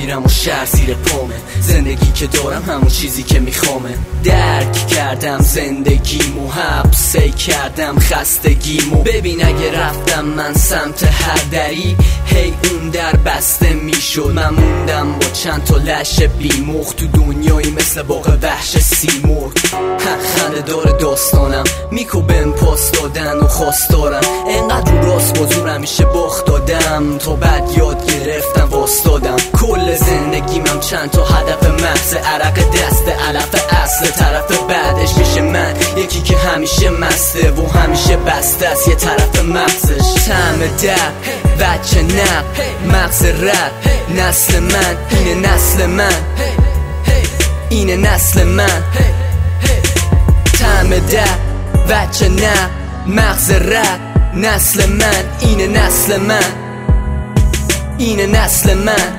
میرم و شهر زیر پامه. زندگی که دارم همون چیزی که میخوامه. درک کردم زندگیمو، حبسه کردم خستگیمو. ببین اگه رفتم من سمت هر دری، هی اون در بسته میشد. من موندم با چند تا لش بیمخ تو دنیایی مثل باغ وحش سیمرغ. خنده داره داستانم، میکوبم پاس دادن و خواست دارم. انقدر رو راست بازور همیشه باخت دادم، تا بعد یاد گرفتم واستادم. کل زندگیمم چند تا هدف محض، عرق دست علف اصل. طرف بعدش میشه من، یکی که همیشه مسته و همیشه بسته است یه طرف مغزش. طعم در بچه نه مغز رد، نسل من اینه نسل من، اینه نسل من. طعم در بچه نه مغز رد، نسل من اینه نسل من، اینه نسل من.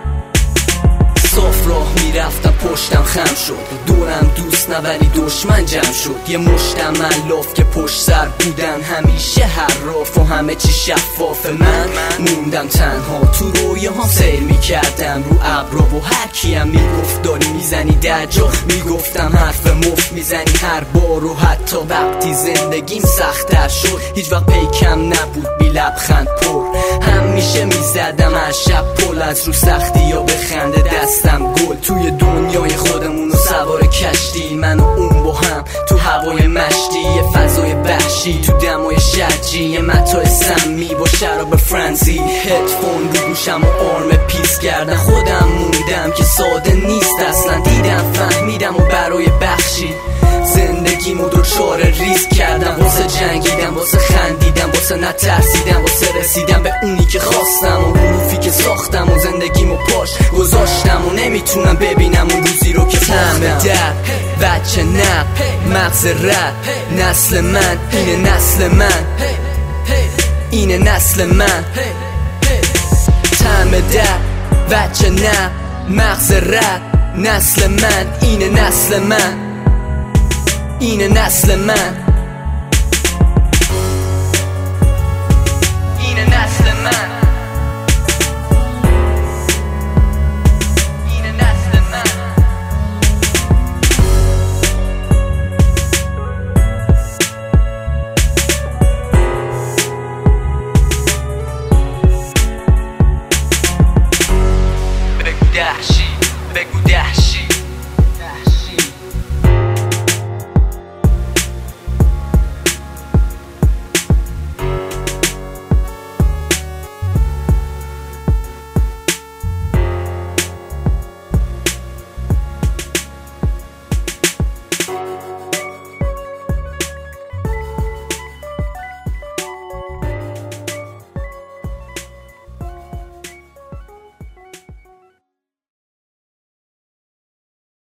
صاف راه میرفتم پشتم خم شد، دورم دوست نه ولی دشمن جمع شد. یه مشتم الاف که پشت سر بودن، همیشه حراف و همه چی شفاف. من موندم تنها تو رویاهام سیر میکردم رو ابرا و هر کیم میگفت داری میزنی در جا، میگفتم حرف مفت میزنی هر بار. و حتی وقتی زندگیم سخت‌تر شد، هیچ وقت پیکم نبود بی لبخند پر. همیشه میزدم هر شب پل از رو سختی یا به خنده دستم گل. توی دنیای خودمون و سوار کشتی، من و اون با هم تو هوای مشتی. یه فضای وحشی تو دمای شرجی، یه متاع سمی با شراب فرانزی. هدفون رو گوشم و آرم پیس کردن، خودم موندم که ساده نیست اصلا. دیدم فهمیدم و برای بخشی زندگیمو دوچار ریسک کردم. واسه جنگیدم، واسه خندیدم، واسه نترسیدم، واسه رسیدم به اونی که خواستم و حروفی که ساختم و زندگیمو پاش گذاشتم و نمیتونم ببینم اون روزی رو که باختم. در بچه نه مغز رد، نسل من اینه نسل من، اینه نسل من. طعم در بچه نه مغز رد، نسل من اینه نسل من، اینه نسل من.